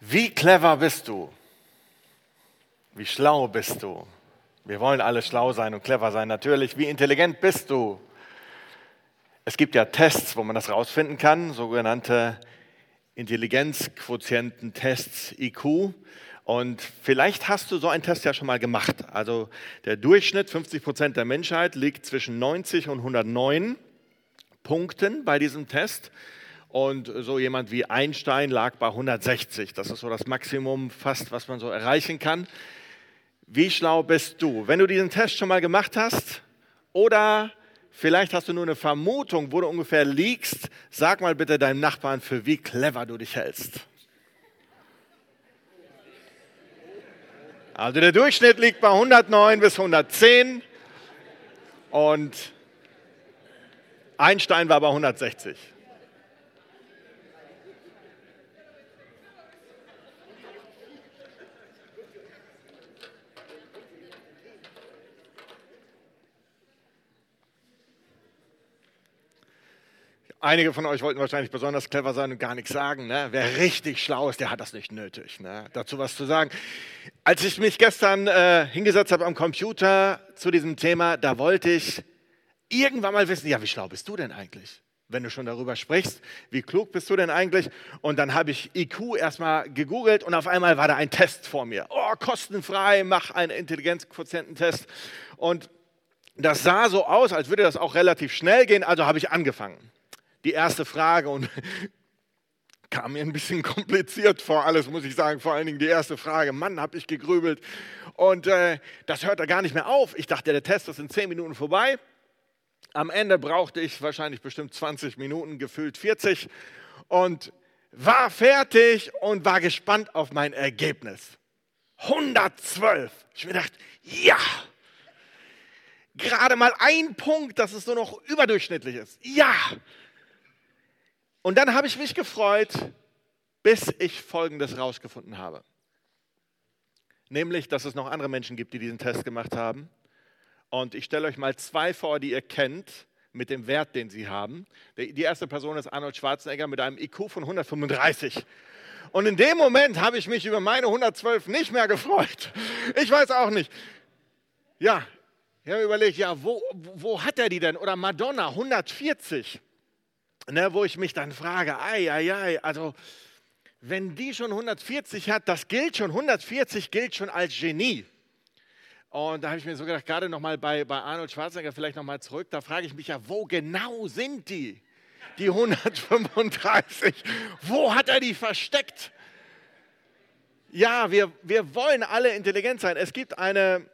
Wie clever bist du? Wie schlau bist du? Wir wollen alle schlau sein und clever sein, natürlich. Wie intelligent bist du? Es gibt ja Tests, wo man das rausfinden kann, sogenannte Intelligenzquotienten-Tests, IQ. Und vielleicht hast du so einen Test ja schon mal gemacht. Also der Durchschnitt, 50% der Menschheit, liegt zwischen 90 und 109 Punkten bei diesem Test. Und so jemand wie Einstein lag bei 160. Das ist so das Maximum fast, was man so erreichen kann. Wie schlau bist du? Wenn du diesen Test schon mal gemacht hast oder vielleicht hast du nur eine Vermutung, wo du ungefähr liegst, sag mal bitte deinem Nachbarn, für wie clever du dich hältst. Also der Durchschnitt liegt bei 109 bis 110 und Einstein war bei 160. Einige von euch wollten wahrscheinlich besonders clever sein und gar nichts sagen. Ne? Wer richtig schlau ist, der hat das nicht nötig, ne? Dazu was zu sagen. Als ich mich gestern hingesetzt habe am Computer zu diesem Thema, da wollte ich irgendwann mal wissen, ja, wie schlau bist du denn eigentlich? Wenn du schon darüber sprichst, wie klug bist du denn eigentlich? Und dann habe ich IQ erstmal gegoogelt und auf einmal war da ein Test vor mir. Oh, kostenfrei, mach einen Intelligenzquotiententest. Und das sah so aus, als würde das auch relativ schnell gehen, also habe ich angefangen. Die erste Frage und kam mir ein bisschen kompliziert vor alles, muss ich sagen. Vor allen Dingen die erste Frage. Mann, habe ich gegrübelt. Und das hört da gar nicht mehr auf. Ich dachte, der Test ist in 10 Minuten vorbei. Am Ende brauchte ich wahrscheinlich bestimmt 20 Minuten, gefühlt 40. Und war fertig und war gespannt auf mein Ergebnis. 112. Ich mir gedacht, ja, gerade mal ein Punkt, dass es so noch überdurchschnittlich ist. Ja. Und dann habe ich mich gefreut, bis ich Folgendes rausgefunden habe. Nämlich, dass es noch andere Menschen gibt, die diesen Test gemacht haben. Und ich stelle euch mal 2 vor, die ihr kennt, mit dem Wert, den sie haben. Die erste Person ist Arnold Schwarzenegger mit einem IQ von 135. Und in dem Moment habe ich mich über meine 112 nicht mehr gefreut. Ich weiß auch nicht. Ja, ich habe überlegt, ja, wo hat er die denn? Oder Madonna, 140. Ne, wo ich mich dann frage, also wenn die schon 140 hat, 140 gilt schon als Genie. Und da habe ich mir so gedacht, gerade nochmal bei Arnold Schwarzenegger vielleicht nochmal zurück, da frage ich mich ja, wo genau sind die 135? Wo hat er die versteckt? Ja, wir wollen alle intelligent sein. Es gibt eine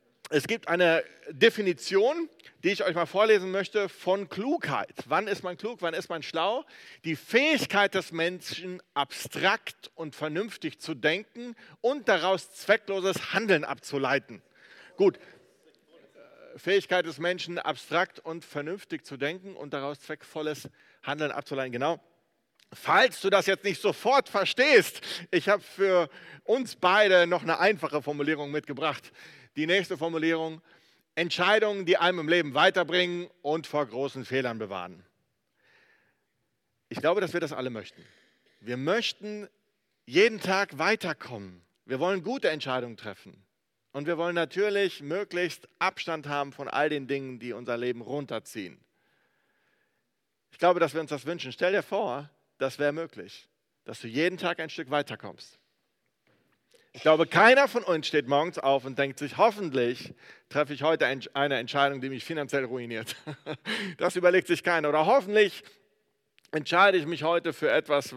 Definition, die ich euch mal vorlesen möchte, von Klugheit. Wann ist man klug, wann ist man schlau? Die Fähigkeit des Menschen, abstrakt und vernünftig zu denken und daraus zweckloses Handeln abzuleiten. Gut, Fähigkeit des Menschen, abstrakt und vernünftig zu denken und daraus zweckvolles Handeln abzuleiten. Genau. Falls du das jetzt nicht sofort verstehst, ich habe für uns beide noch eine einfache Formulierung mitgebracht. Die nächste Formulierung: Entscheidungen, die einem im Leben weiterbringen und vor großen Fehlern bewahren. Ich glaube, dass wir das alle möchten. Wir möchten jeden Tag weiterkommen. Wir wollen gute Entscheidungen treffen. Und wir wollen natürlich möglichst Abstand haben von all den Dingen, die unser Leben runterziehen. Ich glaube, dass wir uns das wünschen. Stell dir vor, das wäre möglich, dass du jeden Tag ein Stück weiterkommst. Ich glaube, keiner von uns steht morgens auf und denkt sich, hoffentlich treffe ich heute eine Entscheidung, die mich finanziell ruiniert. Das überlegt sich keiner. Oder hoffentlich entscheide ich mich heute für etwas,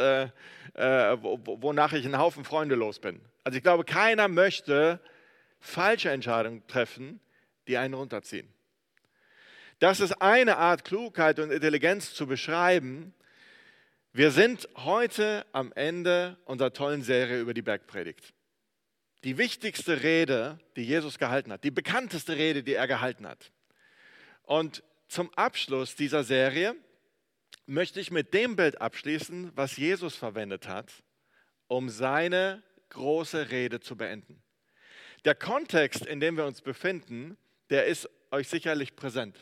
wonach ich einen Haufen Freunde los bin. Also ich glaube, keiner möchte falsche Entscheidungen treffen, die einen runterziehen. Das ist eine Art, Klugheit und Intelligenz zu beschreiben. Wir sind heute am Ende unserer tollen Serie über die Bergpredigt. Die wichtigste Rede, die Jesus gehalten hat, die bekannteste Rede, die er gehalten hat. Und zum Abschluss dieser Serie möchte ich mit dem Bild abschließen, was Jesus verwendet hat, um seine große Rede zu beenden. Der Kontext, in dem wir uns befinden, der ist euch sicherlich präsent.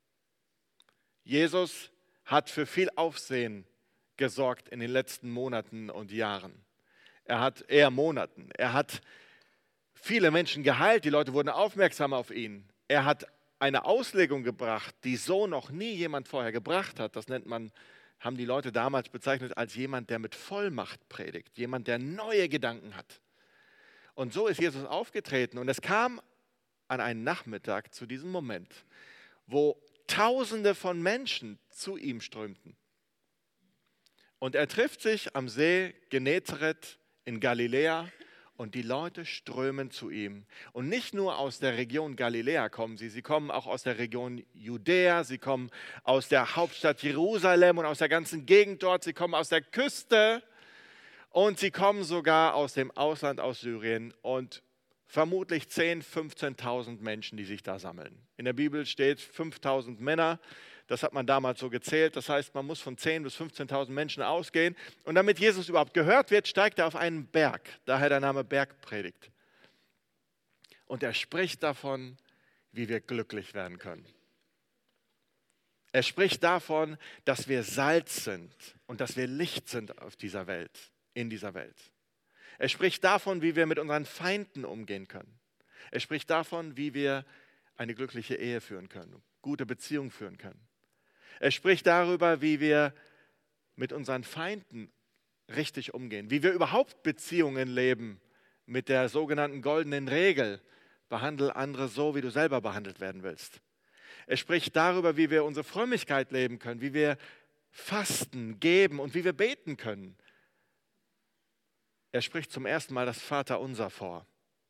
Jesus hat für viel Aufsehen gesorgt in den letzten Monaten und Jahren. Er hat eher Monaten. Er hat viele Menschen geheilt, die Leute wurden aufmerksam auf ihn. Er hat eine Auslegung gebracht, die so noch nie jemand vorher gebracht hat. Das haben die Leute damals bezeichnet als jemand, der mit Vollmacht predigt, jemand, der neue Gedanken hat. Und so ist Jesus aufgetreten. Und es kam an einen Nachmittag zu diesem Moment, wo Tausende von Menschen zu ihm strömten. Und er trifft sich am See Genezareth in Galiläa und die Leute strömen zu ihm. Und nicht nur aus der Region Galiläa kommen sie kommen auch aus der Region Judäa, sie kommen aus der Hauptstadt Jerusalem und aus der ganzen Gegend dort, sie kommen aus der Küste und sie kommen sogar aus dem Ausland, aus Syrien und vermutlich 10.000, 15.000 Menschen, die sich da sammeln. In der Bibel steht 5.000 Männer. Das hat man damals so gezählt. Das heißt, man muss von 10.000 bis 15.000 Menschen ausgehen. Und damit Jesus überhaupt gehört wird, steigt er auf einen Berg. Daher der Name Bergpredigt. Und er spricht davon, wie wir glücklich werden können. Er spricht davon, dass wir Salz sind und dass wir Licht sind auf dieser Welt, in dieser Welt. Er spricht davon, wie wir mit unseren Feinden umgehen können. Er spricht davon, wie wir eine glückliche Ehe führen können, gute Beziehungen führen können. Er spricht darüber, wie wir mit unseren Feinden richtig umgehen, wie wir überhaupt Beziehungen leben mit der sogenannten goldenen Regel. Behandle andere so, wie du selber behandelt werden willst. Er spricht darüber, wie wir unsere Frömmigkeit leben können, wie wir fasten, geben und wie wir beten können. Er spricht zum ersten Mal das Vaterunser vor.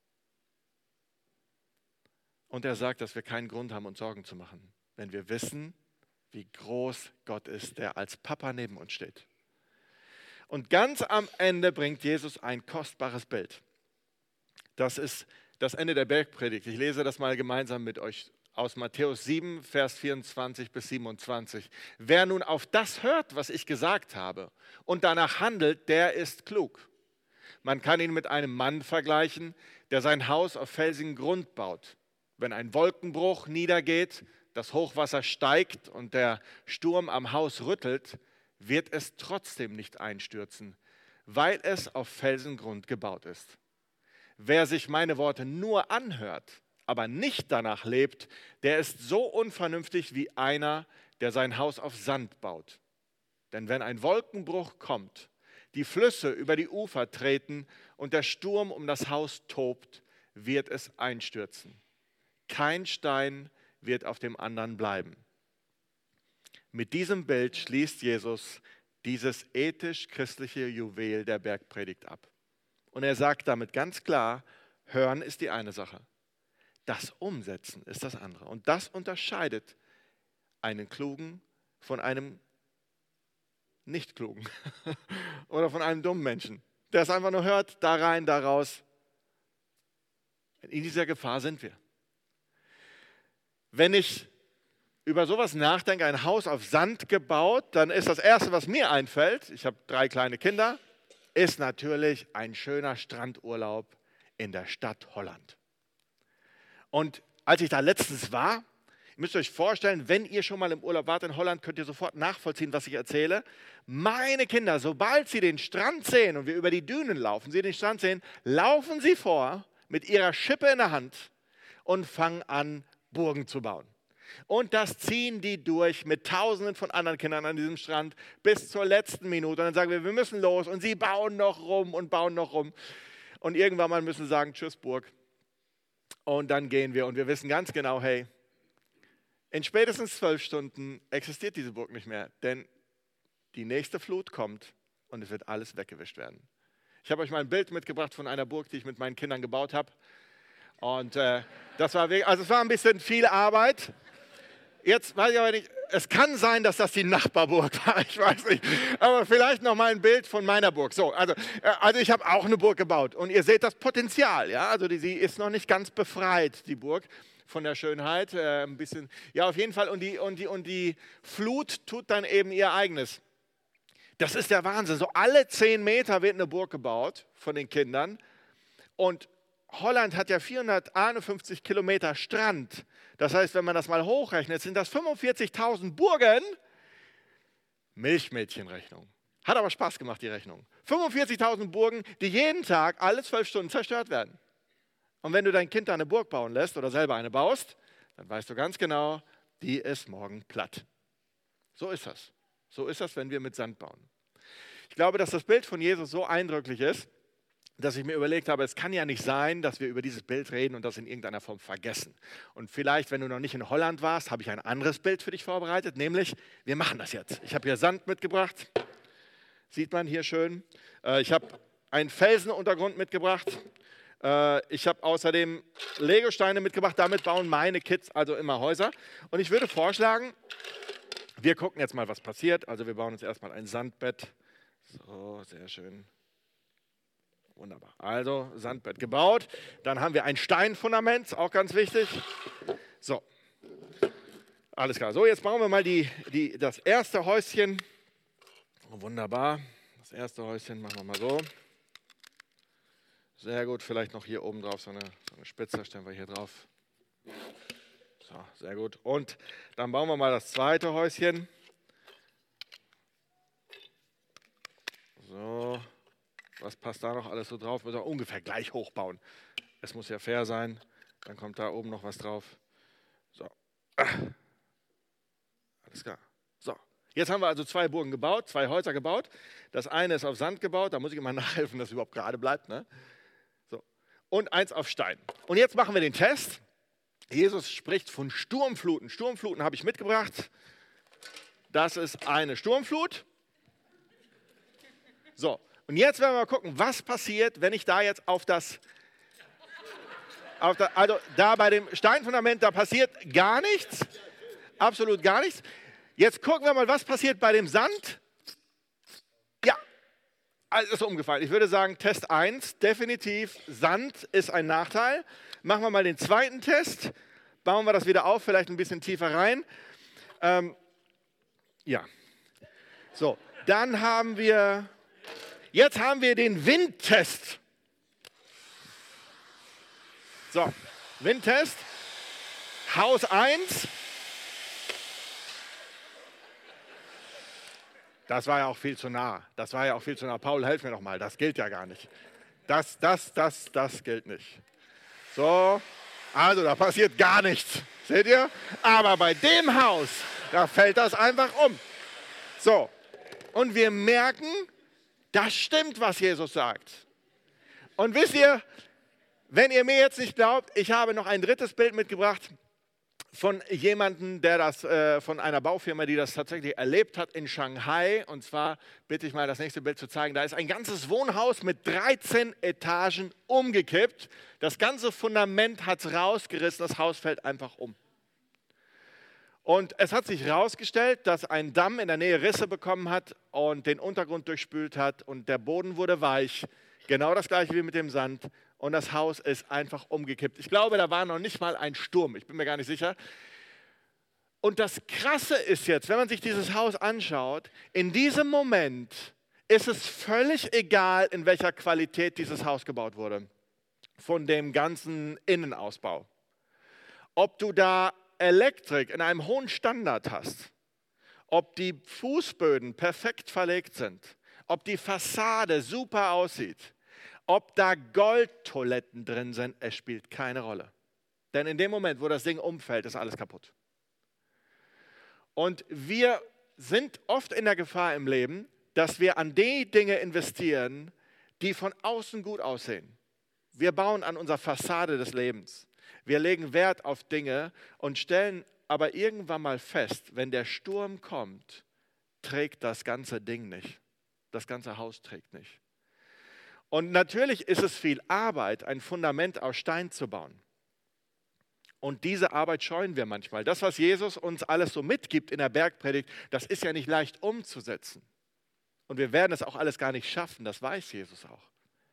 Und er sagt, dass wir keinen Grund haben, uns Sorgen zu machen, wenn wir wissen, wie groß Gott ist, der als Papa neben uns steht. Und ganz am Ende bringt Jesus ein kostbares Bild. Das ist das Ende der Bergpredigt. Ich lese das mal gemeinsam mit euch aus Matthäus 7, Vers 24 bis 27. Wer nun auf das hört, was ich gesagt habe, und danach handelt, der ist klug. Man kann ihn mit einem Mann vergleichen, der sein Haus auf felsigen Grund baut. Wenn ein Wolkenbruch niedergeht, das Hochwasser steigt und der Sturm am Haus rüttelt, wird es trotzdem nicht einstürzen, weil es auf Felsengrund gebaut ist. Wer sich meine Worte nur anhört, aber nicht danach lebt, der ist so unvernünftig wie einer, der sein Haus auf Sand baut. Denn wenn ein Wolkenbruch kommt, die Flüsse über die Ufer treten und der Sturm um das Haus tobt, wird es einstürzen. Kein Stein wird auf dem anderen bleiben. Mit diesem Bild schließt Jesus dieses ethisch-christliche Juwel der Bergpredigt ab. Und er sagt damit ganz klar, hören ist die eine Sache, das Umsetzen ist das andere. Und das unterscheidet einen Klugen von einem Nicht-Klugen oder von einem dummen Menschen, der es einfach nur hört, da rein, da raus. In dieser Gefahr sind wir. Wenn ich über sowas nachdenke, ein Haus auf Sand gebaut, dann ist das Erste, was mir einfällt, ich habe 3 kleine Kinder, ist natürlich ein schöner Strandurlaub in der Stadt Holland. Und als ich da letztens war, ihr müsst euch vorstellen, wenn ihr schon mal im Urlaub wart in Holland, könnt ihr sofort nachvollziehen, was ich erzähle. Meine Kinder, sobald sie den Strand sehen und wir über die Dünen laufen, sie den Strand sehen, laufen sie vor mit ihrer Schippe in der Hand und fangen an, Burgen zu bauen. Und das ziehen die durch mit Tausenden von anderen Kindern an diesem Strand bis zur letzten Minute. Und dann sagen wir müssen los und sie bauen noch rum und bauen noch rum. Und irgendwann mal müssen sie sagen, tschüss Burg. Und dann gehen wir und wir wissen ganz genau, hey, in spätestens 12 Stunden existiert diese Burg nicht mehr, denn die nächste Flut kommt und es wird alles weggewischt werden. Ich habe euch mal ein Bild mitgebracht von einer Burg, die ich mit meinen Kindern gebaut habe. Und das war wirklich, also es war ein bisschen viel Arbeit. Jetzt weiß ich aber nicht, es kann sein, dass das die Nachbarburg war, ich weiß nicht. Aber vielleicht noch mal ein Bild von meiner Burg. So, also ich habe auch eine Burg gebaut und ihr seht das Potenzial. Ja? Also sie ist noch nicht ganz befreit, die Burg, von der Schönheit. Ein bisschen, ja, auf jeden Fall. Und die Flut tut dann eben ihr eigenes. Das ist der Wahnsinn. So alle 10 Meter wird eine Burg gebaut von den Kindern. Und Holland hat ja 451 Kilometer Strand. Das heißt, wenn man das mal hochrechnet, sind das 45.000 Burgen. Milchmädchenrechnung. Hat aber Spaß gemacht, die Rechnung. 45.000 Burgen, die jeden Tag alle 12 Stunden zerstört werden. Und wenn du dein Kind da eine Burg bauen lässt oder selber eine baust, dann weißt du ganz genau, die ist morgen platt. So ist das. So ist das, wenn wir mit Sand bauen. Ich glaube, dass das Bild von Jesus so eindrücklich ist, dass ich mir überlegt habe, es kann ja nicht sein, dass wir über dieses Bild reden und das in irgendeiner Form vergessen. Und vielleicht, wenn du noch nicht in Holland warst, habe ich ein anderes Bild für dich vorbereitet, nämlich, wir machen das jetzt. Ich habe hier Sand mitgebracht, sieht man hier schön. Ich habe einen Felsenuntergrund mitgebracht. Ich habe außerdem Legosteine mitgebracht, damit bauen meine Kids also immer Häuser. Und ich würde vorschlagen, wir gucken jetzt mal, was passiert. Also wir bauen uns erstmal ein Sandbett. So, sehr schön. Wunderbar. Also Sandbett gebaut. Dann haben wir ein Steinfundament, auch ganz wichtig. So, alles klar. So, jetzt bauen wir mal das erste Häuschen. Wunderbar. Das erste Häuschen machen wir mal so. Sehr gut. Vielleicht noch hier oben drauf so eine Spitze stellen wir hier drauf. So, sehr gut. Und dann bauen wir mal das zweite Häuschen. So. Was passt da noch alles so drauf? Müssen wir ungefähr gleich hoch bauen. Es muss ja fair sein. Dann kommt da oben noch was drauf. So. Alles klar. So. Jetzt haben wir also 2 Burgen gebaut, 2 Häuser gebaut. Das eine ist auf Sand gebaut. Da muss ich immer nachhelfen, dass es überhaupt gerade bleibt. Ne? So. Und eins auf Stein. Und jetzt machen wir den Test. Jesus spricht von Sturmfluten. Sturmfluten habe ich mitgebracht. Das ist eine Sturmflut. So. Und jetzt werden wir mal gucken, was passiert, wenn ich da jetzt also da bei dem Steinfundament, da passiert gar nichts, absolut gar nichts. Jetzt gucken wir mal, was passiert bei dem Sand. Ja, alles ist umgefallen. Ich würde sagen, Test 1, definitiv, Sand ist ein Nachteil. Machen wir mal den zweiten Test, bauen wir das wieder auf, vielleicht ein bisschen tiefer rein. Ja, so, dann haben wir... Jetzt haben wir den Windtest. So, Windtest. Haus 1. Das war ja auch viel zu nah. Paul, helf mir doch mal. Das gilt ja gar nicht. Das gilt nicht. So, also da passiert gar nichts. Seht ihr? Aber bei dem Haus, da fällt das einfach um. So, und wir merken, das stimmt, was Jesus sagt. Und wisst ihr, wenn ihr mir jetzt nicht glaubt, ich habe noch ein drittes Bild mitgebracht von jemandem, von einer Baufirma, die das tatsächlich erlebt hat in Shanghai. Und zwar bitte ich mal, das nächste Bild zu zeigen. Da ist ein ganzes Wohnhaus mit 13 Etagen umgekippt. Das ganze Fundament hat es rausgerissen, das Haus fällt einfach um. Und es hat sich herausgestellt, dass ein Damm in der Nähe Risse bekommen hat und den Untergrund durchspült hat und der Boden wurde weich. Genau das gleiche wie mit dem Sand. Und das Haus ist einfach umgekippt. Ich glaube, da war noch nicht mal ein Sturm. Ich bin mir gar nicht sicher. Und das Krasse ist jetzt, wenn man sich dieses Haus anschaut, in diesem Moment ist es völlig egal, in welcher Qualität dieses Haus gebaut wurde. Von dem ganzen Innenausbau. Ob du da Elektrik in einem hohen Standard hast, ob die Fußböden perfekt verlegt sind, ob die Fassade super aussieht, ob da Goldtoiletten drin sind, es spielt keine Rolle. Denn in dem Moment, wo das Ding umfällt, ist alles kaputt. Und wir sind oft in der Gefahr im Leben, dass wir an die Dinge investieren, die von außen gut aussehen. Wir bauen an unserer Fassade des Lebens. Wir legen Wert auf Dinge und stellen aber irgendwann mal fest, wenn der Sturm kommt, trägt das ganze Ding nicht. Das ganze Haus trägt nicht. Und natürlich ist es viel Arbeit, ein Fundament aus Stein zu bauen. Und diese Arbeit scheuen wir manchmal. Das, was Jesus uns alles so mitgibt in der Bergpredigt, das ist ja nicht leicht umzusetzen. Und wir werden es auch alles gar nicht schaffen, das weiß Jesus auch.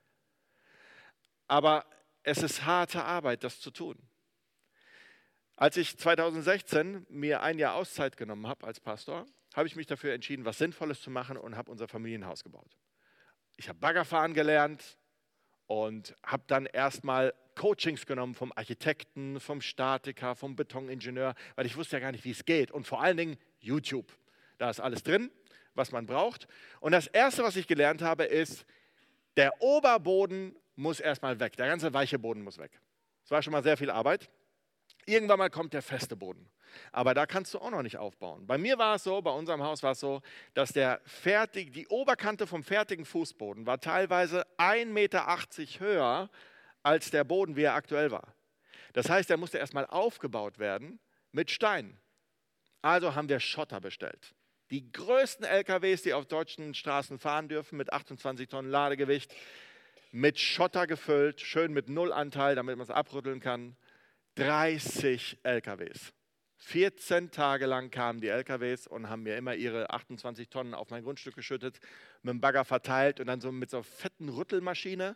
Aber es ist harte Arbeit, das zu tun. Als ich 2016 mir ein Jahr Auszeit genommen habe als Pastor, habe ich mich dafür entschieden, was Sinnvolles zu machen und habe unser Familienhaus gebaut. Ich habe Baggerfahren gelernt und habe dann erstmal Coachings genommen vom Architekten, vom Statiker, vom Betoningenieur, weil ich wusste ja gar nicht, wie es geht. Und vor allen Dingen YouTube. Da ist alles drin, was man braucht. Und das Erste, was ich gelernt habe, ist, der Oberboden muss erstmal weg. Der ganze weiche Boden muss weg. Das war schon mal sehr viel Arbeit. Irgendwann mal kommt der feste Boden. Aber da kannst du auch noch nicht aufbauen. Bei mir war es so, bei unserem Haus war es so, dass die Oberkante vom fertigen Fußboden war teilweise 1,80 Meter höher als der Boden, wie er aktuell war. Das heißt, er musste erstmal aufgebaut werden mit Steinen. Also haben wir Schotter bestellt. Die größten LKWs, die auf deutschen Straßen fahren dürfen, mit 28 Tonnen Ladegewicht, mit Schotter gefüllt, schön mit Nullanteil, damit man es abrütteln kann. 30 LKWs. 14 Tage lang kamen die LKWs und haben mir immer ihre 28 Tonnen auf mein Grundstück geschüttet, mit dem Bagger verteilt und dann so mit so einer fetten Rüttelmaschine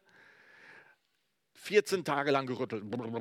14 Tage lang gerüttelt,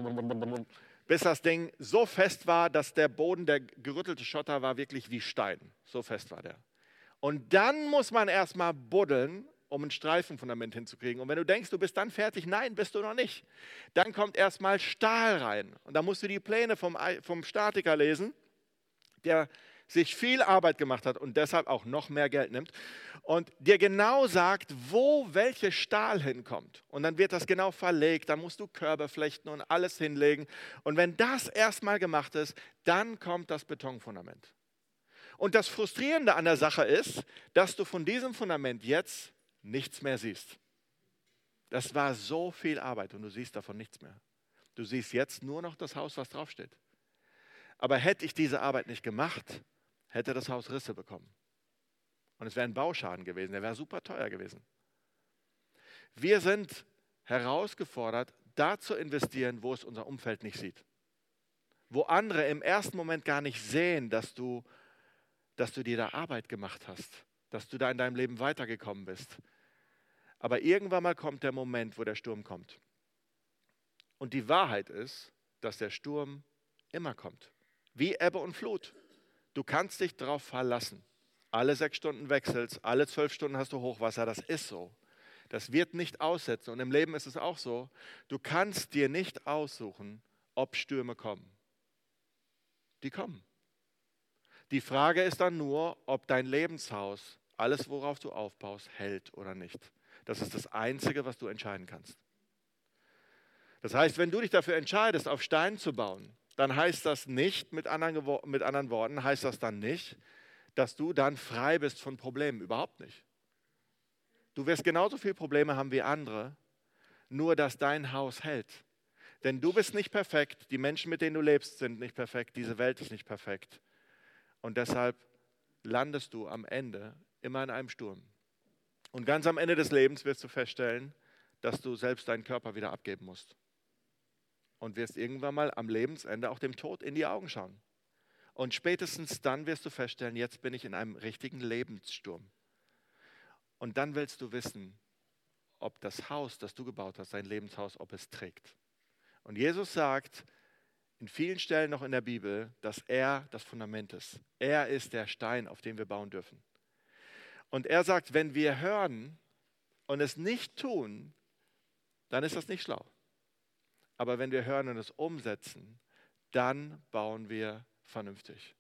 bis das Ding so fest war, dass der Boden, der gerüttelte Schotter, war wirklich wie Stein. So fest war der. Und dann muss man erstmal buddeln, um ein Streifenfundament hinzukriegen. Und wenn du denkst, du bist dann fertig, nein, bist du noch nicht. Dann kommt erstmal Stahl rein. Und da musst du die Pläne vom Statiker lesen, der sich viel Arbeit gemacht hat und deshalb auch noch mehr Geld nimmt und dir genau sagt, wo welche Stahl hinkommt. Und dann wird das genau verlegt, dann musst du Körbe flechten und alles hinlegen. Und wenn das erstmal gemacht ist, dann kommt das Betonfundament. Und das Frustrierende an der Sache ist, dass du von diesem Fundament jetzt nichts mehr siehst. Das war so viel Arbeit und du siehst davon nichts mehr. Du siehst jetzt nur noch das Haus, was draufsteht. Aber hätte ich diese Arbeit nicht gemacht, hätte das Haus Risse bekommen. Und es wäre ein Bauschaden gewesen, der wäre super teuer gewesen. Wir sind herausgefordert, da zu investieren, wo es unser Umfeld nicht sieht. Wo andere im ersten Moment gar nicht sehen, dass du dir da Arbeit gemacht hast, dass du da in deinem Leben weitergekommen bist. Aber irgendwann mal kommt der Moment, wo der Sturm kommt. Und die Wahrheit ist, dass der Sturm immer kommt. Wie Ebbe und Flut. Du kannst dich darauf verlassen. Alle 6 Stunden wechselst, alle 12 Stunden hast du Hochwasser, das ist so. Das wird nicht aussetzen. Und im Leben ist es auch so, du kannst dir nicht aussuchen, ob Stürme kommen. Die kommen. Die Frage ist dann nur, ob dein Lebenshaus, alles worauf du aufbaust, hält oder nicht. Das ist das Einzige, was du entscheiden kannst. Das heißt, wenn du dich dafür entscheidest, auf Stein zu bauen, dann heißt das nicht, mit anderen Worten, heißt das dann nicht, dass du dann frei bist von Problemen. Überhaupt nicht. Du wirst genauso viele Probleme haben wie andere, nur dass dein Haus hält. Denn du bist nicht perfekt, die Menschen, mit denen du lebst, sind nicht perfekt, diese Welt ist nicht perfekt. Und deshalb landest du am Ende immer in einem Sturm. Und ganz am Ende des Lebens wirst du feststellen, dass du selbst deinen Körper wieder abgeben musst. Und wirst irgendwann mal am Lebensende auch dem Tod in die Augen schauen. Und spätestens dann wirst du feststellen, jetzt bin ich in einem richtigen Lebenssturm. Und dann willst du wissen, ob das Haus, das du gebaut hast, dein Lebenshaus, ob es trägt. Und Jesus sagt in vielen Stellen noch in der Bibel, dass er das Fundament ist. Er ist der Stein, auf dem wir bauen dürfen. Und er sagt, wenn wir hören und es nicht tun, dann ist das nicht schlau. Aber wenn wir hören und es umsetzen, dann bauen wir vernünftig.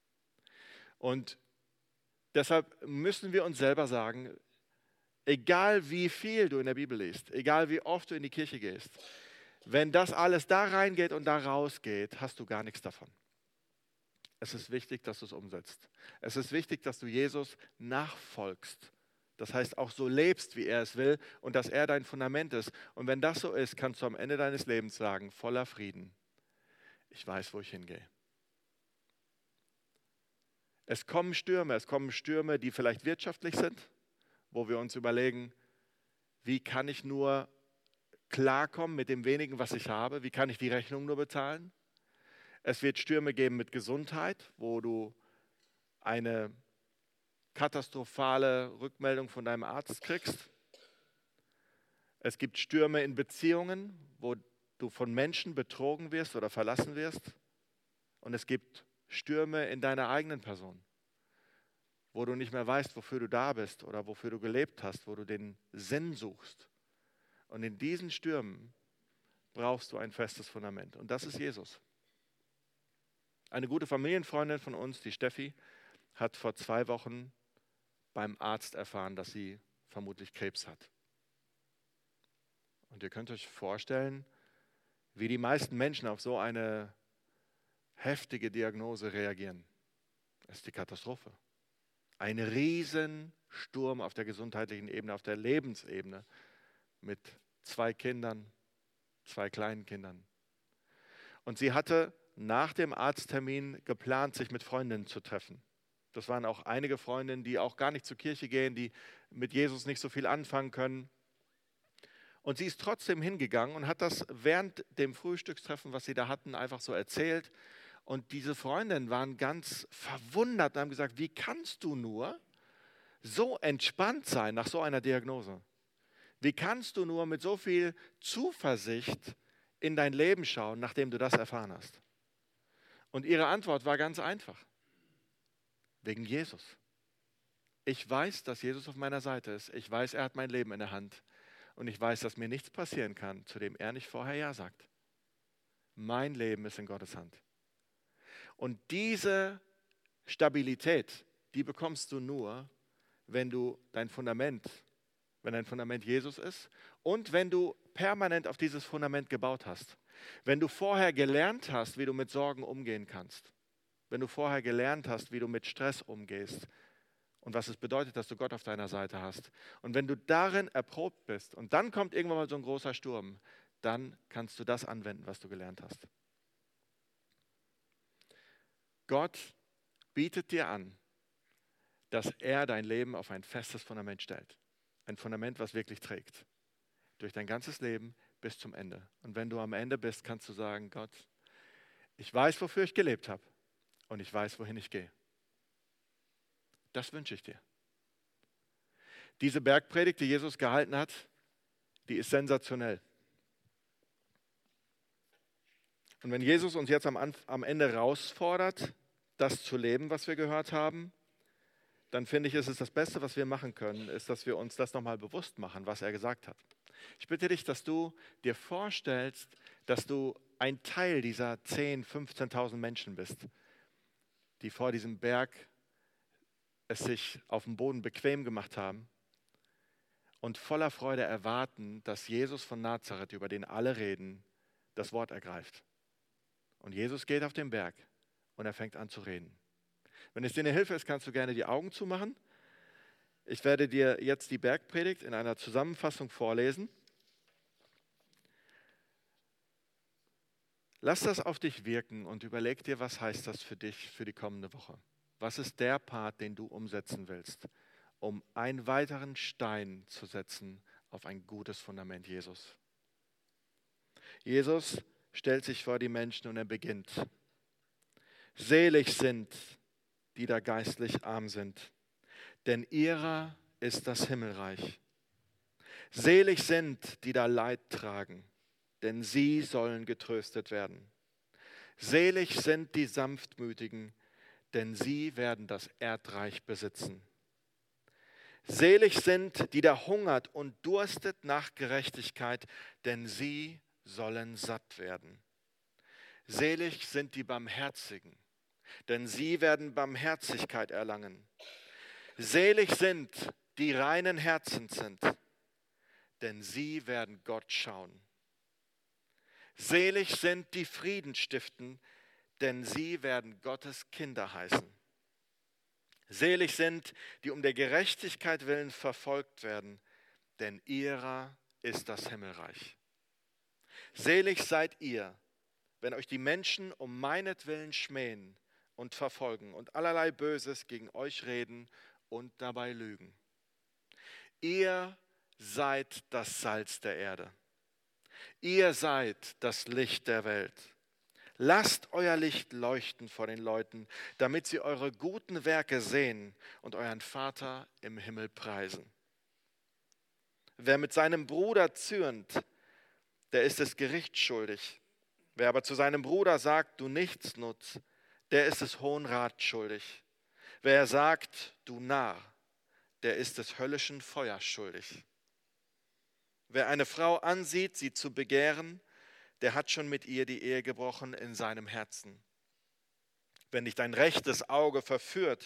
Und deshalb müssen wir uns selber sagen, egal wie viel du in der Bibel liest, egal wie oft du in die Kirche gehst, wenn das alles da reingeht und da rausgeht, hast du gar nichts davon. Es ist wichtig, dass du es umsetzt. Es ist wichtig, dass du Jesus nachfolgst. Das heißt, auch so lebst, wie er es will und dass er dein Fundament ist. Und wenn das so ist, kannst du am Ende deines Lebens sagen, voller Frieden, ich weiß, wo ich hingehe. Es kommen Stürme, die vielleicht wirtschaftlich sind, wo wir uns überlegen, wie kann ich nur klarkommen mit dem wenigen, was ich habe? Wie kann ich die Rechnung nur bezahlen? Es wird Stürme geben mit Gesundheit, wo du eine katastrophale Rückmeldung von deinem Arzt kriegst. Es gibt Stürme in Beziehungen, wo du von Menschen betrogen wirst oder verlassen wirst. Und es gibt Stürme in deiner eigenen Person, wo du nicht mehr weißt, wofür du da bist oder wofür du gelebt hast, wo du den Sinn suchst. Und in diesen Stürmen brauchst du ein festes Fundament. Und das ist Jesus. Eine gute Familienfreundin von uns, die Steffi, hat vor 2 Wochen beim Arzt erfahren, dass sie vermutlich Krebs hat. Und ihr könnt euch vorstellen, wie die meisten Menschen auf so eine heftige Diagnose reagieren. Das ist die Katastrophe. Ein Riesensturm auf der gesundheitlichen Ebene, auf der Lebensebene mit 2 Kindern, 2 kleinen Kindern. Und sie hatte nach dem Arzttermin geplant, sich mit Freundinnen zu treffen. Das waren auch einige Freundinnen, die auch gar nicht zur Kirche gehen, die mit Jesus nicht so viel anfangen können. Und sie ist trotzdem hingegangen und hat das während dem Frühstückstreffen, was sie da hatten, einfach so erzählt. Und diese Freundinnen waren ganz verwundert und haben gesagt, wie kannst du nur so entspannt sein nach so einer Diagnose? Wie kannst du nur mit so viel Zuversicht in dein Leben schauen, nachdem du das erfahren hast? Und ihre Antwort war ganz einfach. Wegen Jesus. Ich weiß, dass Jesus auf meiner Seite ist. Ich weiß, er hat mein Leben in der Hand. Und ich weiß, dass mir nichts passieren kann, zu dem er nicht vorher Ja sagt. Mein Leben ist in Gottes Hand. Und diese Stabilität, die bekommst du nur, wenn dein Fundament Jesus ist und wenn du permanent auf dieses Fundament gebaut hast. Wenn du vorher gelernt hast, wie du mit Sorgen umgehen kannst. Wenn du vorher gelernt hast, wie du mit Stress umgehst und was es bedeutet, dass du Gott auf deiner Seite hast. Und wenn du darin erprobt bist und dann kommt irgendwann mal so ein großer Sturm, dann kannst du das anwenden, was du gelernt hast. Gott bietet dir an, dass er dein Leben auf ein festes Fundament stellt. Ein Fundament, was wirklich trägt. Durch dein ganzes Leben bis zum Ende. Und wenn du am Ende bist, kannst du sagen, Gott, ich weiß, wofür ich gelebt habe. Und ich weiß, wohin ich gehe. Das wünsche ich dir. Diese Bergpredigt, die Jesus gehalten hat, die ist sensationell. Und wenn Jesus uns jetzt am Ende herausfordert, das zu leben, was wir gehört haben, dann finde ich, ist es das Beste, was wir machen können, ist, dass wir uns das nochmal bewusst machen, was er gesagt hat. Ich bitte dich, dass du dir vorstellst, dass du ein Teil dieser 10.000, 15.000 Menschen bist, die vor diesem Berg es sich auf dem Boden bequem gemacht haben und voller Freude erwarten, dass Jesus von Nazareth, über den alle reden, das Wort ergreift. Und Jesus geht auf den Berg und er fängt an zu reden. Wenn es dir eine Hilfe ist, kannst du gerne die Augen zumachen. Ich werde dir jetzt die Bergpredigt in einer Zusammenfassung vorlesen. Lass das auf dich wirken und überleg dir, was heißt das für dich für die kommende Woche. Was ist der Part, den du umsetzen willst, um einen weiteren Stein zu setzen auf ein gutes Fundament, Jesus? Jesus stellt sich vor die Menschen und er beginnt. Selig sind, die da geistlich arm sind, denn ihrer ist das Himmelreich. Selig sind, die da Leid tragen, denn sie sollen getröstet werden. Selig sind die Sanftmütigen, denn sie werden das Erdreich besitzen. Selig sind, die da hungert und durstet nach Gerechtigkeit, denn sie sollen satt werden. Selig sind die Barmherzigen, denn sie werden Barmherzigkeit erlangen. Selig sind, die reinen Herzens sind, denn sie werden Gott schauen. Selig sind die Frieden stiften, denn sie werden Gottes Kinder heißen. Selig sind, die um der Gerechtigkeit willen verfolgt werden, denn ihrer ist das Himmelreich. Selig seid ihr, wenn euch die Menschen um meinetwillen schmähen und verfolgen und allerlei Böses gegen euch reden und dabei lügen. Ihr seid das Salz der Erde. Ihr seid das Licht der Welt. Lasst euer Licht leuchten vor den Leuten, damit sie eure guten Werke sehen und euren Vater im Himmel preisen. Wer mit seinem Bruder zürnt, der ist des Gerichts schuldig. Wer aber zu seinem Bruder sagt, du Nichtsnutz, der ist des Hohen Rat schuldig. Wer sagt, du Narr, der ist des höllischen Feuers schuldig. Wer eine Frau ansieht, sie zu begehren, der hat schon mit ihr die Ehe gebrochen in seinem Herzen. Wenn dich dein rechtes Auge verführt,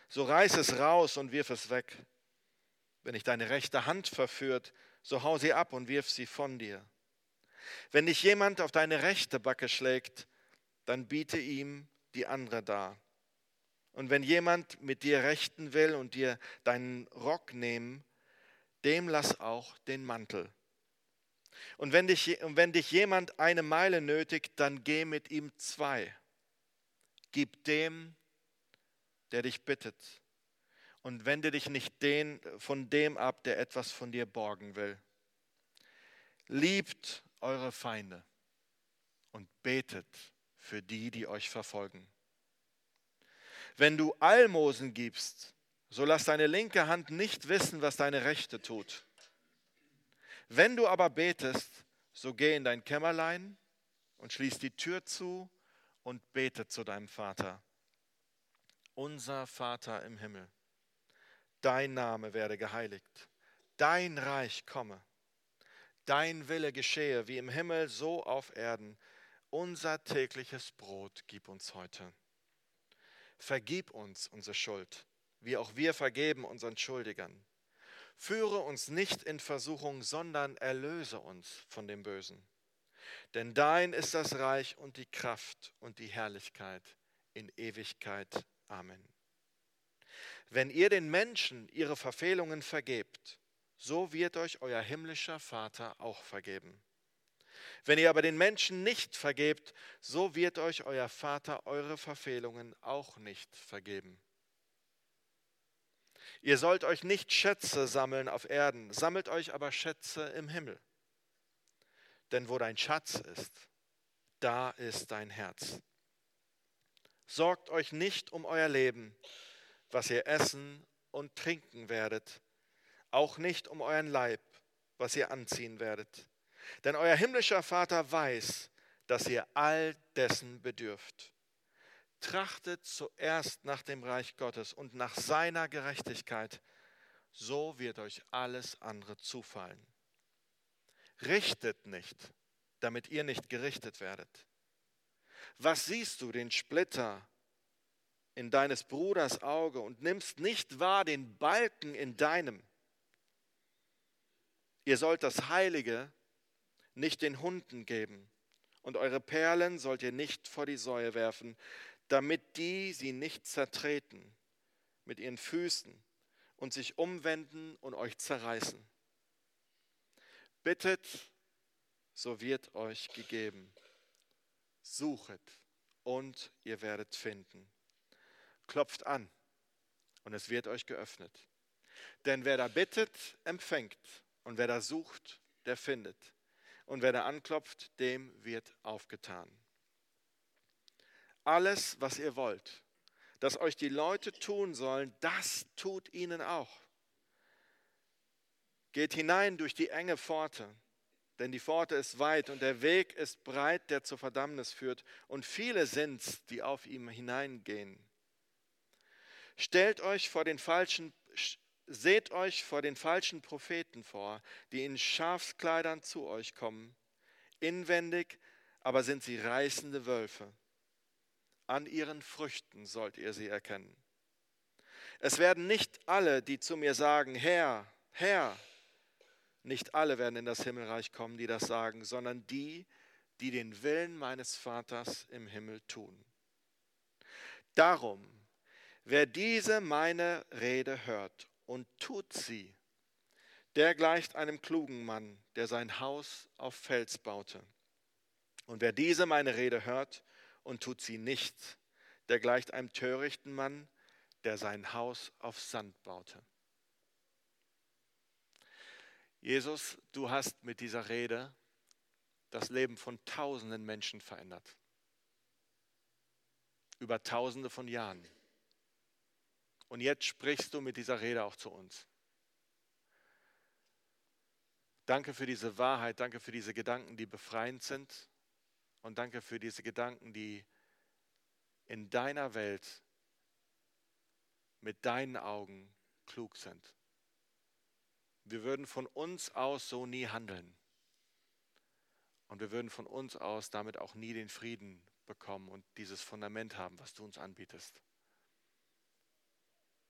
so reiß es raus und wirf es weg. Wenn dich deine rechte Hand verführt, so hau sie ab und wirf sie von dir. Wenn dich jemand auf deine rechte Backe schlägt, dann biete ihm die andere dar. Und wenn jemand mit dir rechten will und dir deinen Rock nehmen, dem lass auch den Mantel. Und wenn dich jemand eine Meile nötigt, dann geh mit ihm 2. Gib dem, der dich bittet. Und wende dich nicht von dem ab, der etwas von dir borgen will. Liebt eure Feinde und betet für die, die euch verfolgen. Wenn du Almosen gibst, so lass deine linke Hand nicht wissen, was deine rechte tut. Wenn du aber betest, so geh in dein Kämmerlein und schließ die Tür zu und bete zu deinem Vater. Unser Vater im Himmel, dein Name werde geheiligt, dein Reich komme, dein Wille geschehe, wie im Himmel, so auf Erden. Unser tägliches Brot gib uns heute. Vergib uns unsere Schuld, wie auch wir vergeben unseren Schuldigern. Führe uns nicht in Versuchung, sondern erlöse uns von dem Bösen. Denn dein ist das Reich und die Kraft und die Herrlichkeit in Ewigkeit. Amen. Wenn ihr den Menschen ihre Verfehlungen vergebt, so wird euch euer himmlischer Vater auch vergeben. Wenn ihr aber den Menschen nicht vergebt, so wird euch euer Vater eure Verfehlungen auch nicht vergeben. Ihr sollt euch nicht Schätze sammeln auf Erden, sammelt euch aber Schätze im Himmel. Denn wo dein Schatz ist, da ist dein Herz. Sorgt euch nicht um euer Leben, was ihr essen und trinken werdet, auch nicht um euren Leib, was ihr anziehen werdet. Denn euer himmlischer Vater weiß, dass ihr all dessen bedürft. Trachtet zuerst nach dem Reich Gottes und nach seiner Gerechtigkeit, so wird euch alles andere zufallen. Richtet nicht, damit ihr nicht gerichtet werdet. Was siehst du, den Splitter in deines Bruders Auge und nimmst nicht wahr den Balken in deinem? Ihr sollt das Heilige nicht den Hunden geben und eure Perlen sollt ihr nicht vor die Säue werfen, damit die sie nicht zertreten mit ihren Füßen und sich umwenden und euch zerreißen. Bittet, so wird euch gegeben. Suchet und ihr werdet finden. Klopft an und es wird euch geöffnet. Denn wer da bittet, empfängt. Und wer da sucht, der findet. Und wer da anklopft, dem wird aufgetan. Alles, was ihr wollt, dass euch die Leute tun sollen, das tut ihnen auch. Geht hinein durch die enge Pforte, denn die Pforte ist weit und der Weg ist breit, der zur Verdammnis führt. Und viele sind's, die auf ihm hineingehen. Seht euch vor den falschen Propheten vor, die in Schafskleidern zu euch kommen. Inwendig aber sind sie reißende Wölfe. An ihren Früchten sollt ihr sie erkennen. Es werden nicht alle, die zu mir sagen, Herr, Herr, nicht alle werden in das Himmelreich kommen, die das sagen, sondern die, die den Willen meines Vaters im Himmel tun. Darum, wer diese meine Rede hört und tut sie, der gleicht einem klugen Mann, der sein Haus auf Fels baute. Und wer diese meine Rede hört und tut sie nicht, der gleicht einem törichten Mann, der sein Haus auf Sand baute. Jesus, du hast mit dieser Rede das Leben von tausenden Menschen verändert. Über tausende von Jahren. Und jetzt sprichst du mit dieser Rede auch zu uns. Danke für diese Wahrheit, danke für diese Gedanken, die befreiend sind. Und danke für diese Gedanken, die in deiner Welt mit deinen Augen klug sind. Wir würden von uns aus so nie handeln. Und wir würden von uns aus damit auch nie den Frieden bekommen und dieses Fundament haben, was du uns anbietest.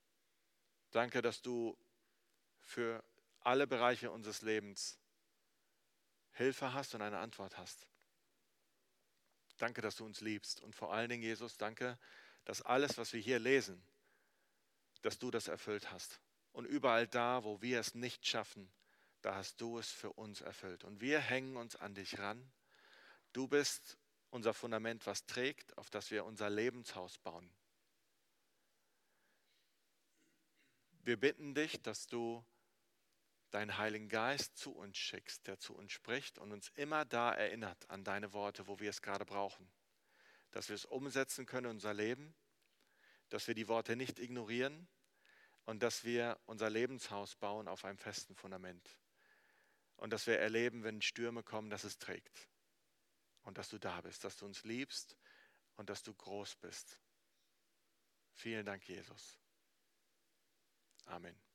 Danke, dass du für alle Bereiche unseres Lebens Hilfe hast und eine Antwort hast. Danke, dass du uns liebst. Und vor allen Dingen, Jesus, danke, dass alles, was wir hier lesen, dass du das erfüllt hast. Und überall da, wo wir es nicht schaffen, da hast du es für uns erfüllt. Und wir hängen uns an dich ran. Du bist unser Fundament, was trägt, auf das wir unser Lebenshaus bauen. Wir bitten dich, dass du deinen Heiligen Geist zu uns schickst, der zu uns spricht und uns immer da erinnert an deine Worte, wo wir es gerade brauchen. Dass wir es umsetzen können in unser Leben, dass wir die Worte nicht ignorieren und dass wir unser Lebenshaus bauen auf einem festen Fundament. Und dass wir erleben, wenn Stürme kommen, dass es trägt. Und dass du da bist, dass du uns liebst und dass du groß bist. Vielen Dank, Jesus. Amen.